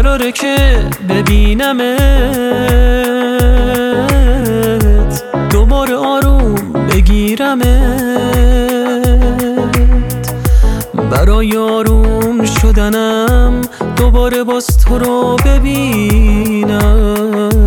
قراره که ببینمت، دوباره آروم بگیرمت، برای آروم شدنم دوباره باز تو رو ببینم.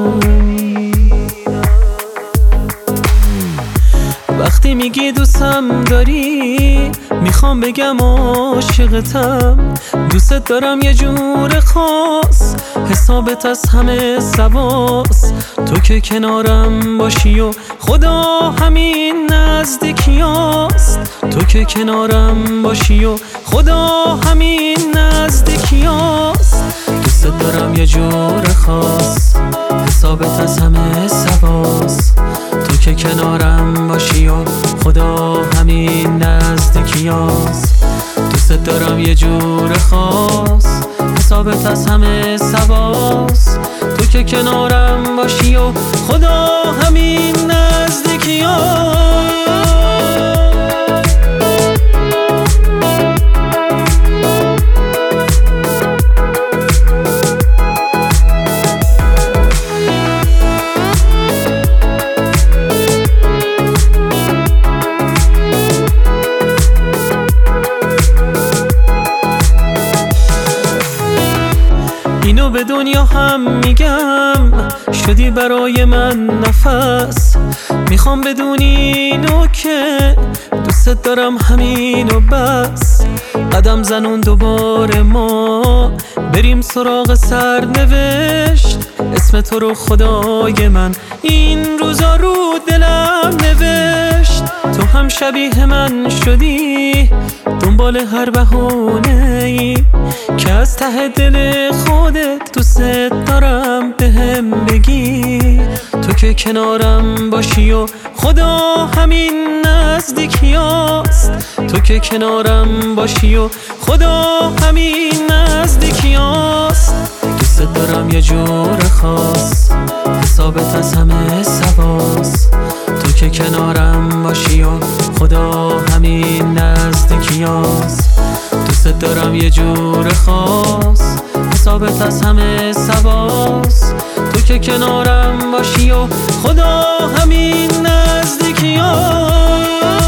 وقتی میگی دوستم داری میخوام بگم عاشقتم، دوست دارم یه جور خاص، حسابت از همه سواس. تو که کنارم باشی و خدا همین نزدیکیاست، تو که کنارم باشی و خدا همین نزدیکیاست. دوست دارم یه جور خاص، حسابت از همه سواس. تو که کنارم باشی و خدا همین نزدیکیاست. دوست دارم یه جور خاص، حسابت از همه سواس. تو که کنارم باشی و خدا همین نزدیکیاست. اینو به دنیا هم میگم، شدی برای من نفس. میخوام بدونی اینو که دوست دارم همینو بس. قدم زنون دوباره ما بریم سراغ سرنوشت، اسم تو رو خدای من این روزا رو دلم نوشت. تو هم شبیه من شدی، دنبال هر بهونه‌ای که از ته دل خودت دوست دارم بهم بگی. تو که کنارم باشی و خدا همین نزدیکیاست، تو که کنارم باشی و خدا همین نزدیکیاست. دوست دارم یه جور خاص، حسابت از همه سواس. تو که کنارم باشی و خدا همین نزدیکیاست. دوست دارم یه جور خاص، حسابت از همه سواس. تو که کنارم باشی و خدا همین نزدیکیاست.